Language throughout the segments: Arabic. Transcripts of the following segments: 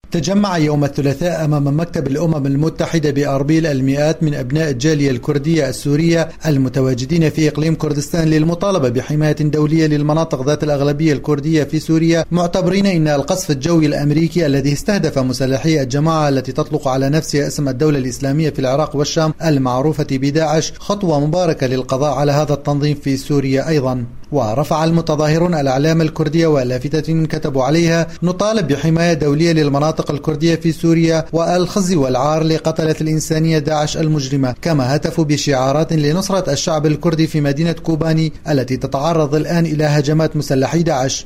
تجمع يوم الثلاثاء أمام مكتب الأمم المتحدة بأربيل المئات من أبناء الجالية الكردية السورية المتواجدين في إقليم كردستان للمطالبة بحماية دولية للمناطق ذات الأغلبية الكردية في سوريا، معتبرين أن القصف الجوي الأمريكي الذي استهدف مسلحي الجماعة التي تطلق على نفسها اسم الدولة الإسلامية في العراق والشام المعروفة بداعش خطوة مباركة للقضاء على هذا التنظيم في سوريا أيضا. ورفع المتظاهرون الأعلام الكردية ولافتة كتبوا عليها: نطالب بحماية دولية للمناطق الكردية في سوريا والخزي والعار لقتلة الإنسانية داعش المجرمة، كما هتفوا بشعارات لنصرة الشعب الكردي في مدينة كوباني التي تتعرض الآن إلى هجمات مسلحي داعش.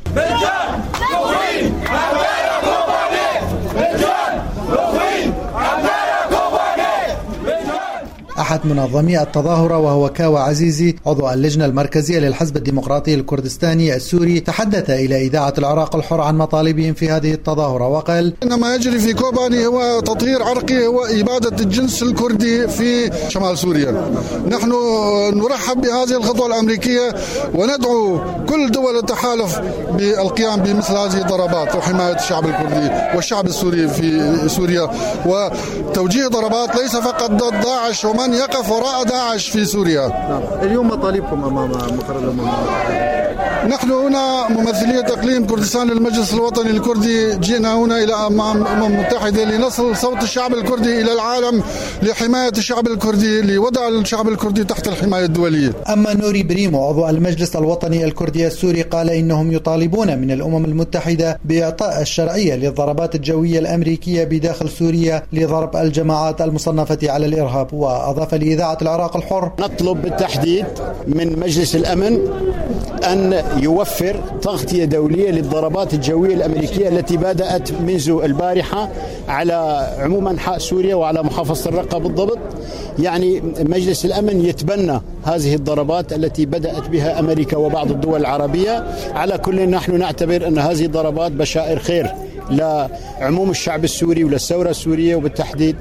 أحد منظمي التظاهرة وهو كاوى عزيزي عضو اللجنة المركزية للحزب الديمقراطي الكردستاني السوري تحدث إلى إذاعة العراق الحر عن مطالبهم في هذه التظاهرة وقال: إن ما يجري في كوباني هو تطهير عرقي، هو إبادة الجنس الكردي في شمال سوريا. نحن نرحب بهذه الخطوة الأمريكية وندعو كل دول التحالف بالقيام بمثل هذه الضربات وحماية الشعب الكردي والشعب السوري في سوريا، وتوجيه ضربات ليس فقط ضد داعش ومن يقف وراء داعش في سوريا. اليوم مطالبكم أمام مقر الأمم المتحدة. نحن هنا ممثلية إقليم كردستان للمجلس الوطني الكردي، جئنا هنا إلى أمام الأمم المتحدة لنصل صوت الشعب الكردي إلى العالم لحماية الشعب الكردي، لوضع الشعب الكردي تحت الحماية الدولية. أما نوري بريمو عضو المجلس الوطني الكردي السوري قال إنهم يطالبون من الأمم المتحدة بإعطاء الشرعية للضربات الجوية الأمريكية بداخل سوريا لضرب الجماعات المصنفة على الإرهاب. وأضاف لإذاعة العراق الحر: نطلب بالتحديد من مجلس الأمن أن يوفر تغطية دولية للضربات الجوية الأمريكية التي بدأت منذ البارحة على عموم أنحاء سوريا وعلى محافظة الرقة بالضبط. يعني مجلس الأمن يتبنى هذه الضربات التي بدأت بها أمريكا وبعض الدول العربية. على كل نحن نعتبر أن هذه الضربات بشائر خير لعموم الشعب السوري وللثورة السورية وبالتحديد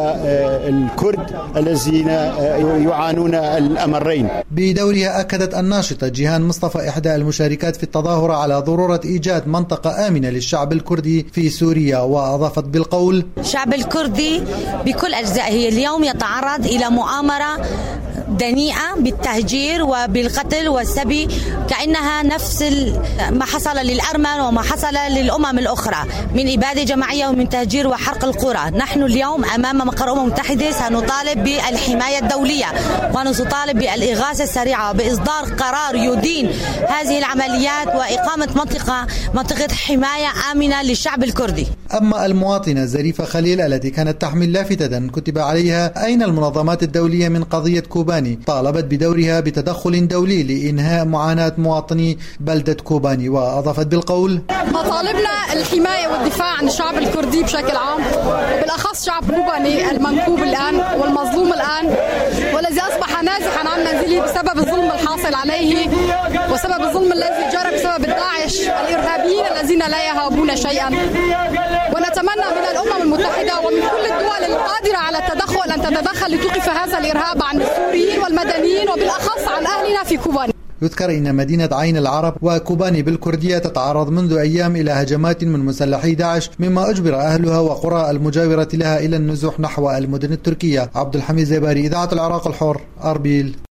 للكرد الذين يعانون الأمرين. بدورها أكدت الناشطة جيهان مصطفى إحدى المشاركات في التظاهرة على ضرورة إيجاد منطقة آمنة للشعب الكردي في سوريا، وأضافت بالقول: الشعب الكردي بكل أجزائه اليوم يتعرض إلى مؤامرة دنيئة بالتهجير وبالقتل والسبي، كأنها نفس ما حصل للأرمن وما حصل للأمم الأخرى من إبادة جماعية ومن تهجير وحرق القرى. نحن اليوم أمام مقر الأمم المتحدة سنطالب بالحماية الدولية ونطالب بالإغاثة السريعة وبإصدار قرار يدين هذه العمليات وإقامة منطقة حماية آمنة للشعب الكردي. أما المواطنة زريفة خليل التي كانت تحمل لافتة كتب عليها: أين المنظمات الدولية من قضية كوباني؟ طالبت بدورها بتدخل دولي لإنهاء معاناة مواطني بلدة كوباني. وأضافت بالقول: مطالبنا الحماية والدفاع عن الشعب الكردي بشكل عام، وبالأخص شعب كوباني المنكوب الآن والمظلوم الآن، والذي أصبح نازحا عن منزله بسبب الظلم الحاصل عليه وسبب الظلم الذي جرى بسبب الداعش الإرهابيين الذين لا يهابون شيئا. ونتمنى من الأمم المتحدة ومن كل الدول القادرة على التدخل أن تتدخل لتوقف هذا الإرهاب عن السوريين والمدنيين وبالأخص عن أهلنا في كوباني. يذكر إن مدينة عين العرب وكوباني بالكردية تتعرض منذ أيام إلى هجمات من مسلحي داعش، مما أجبر أهلها وقرى المجاورة لها إلى النزوح نحو المدن التركية. عبد الحميد زباري، إذاعة العراق الحر، أربيل.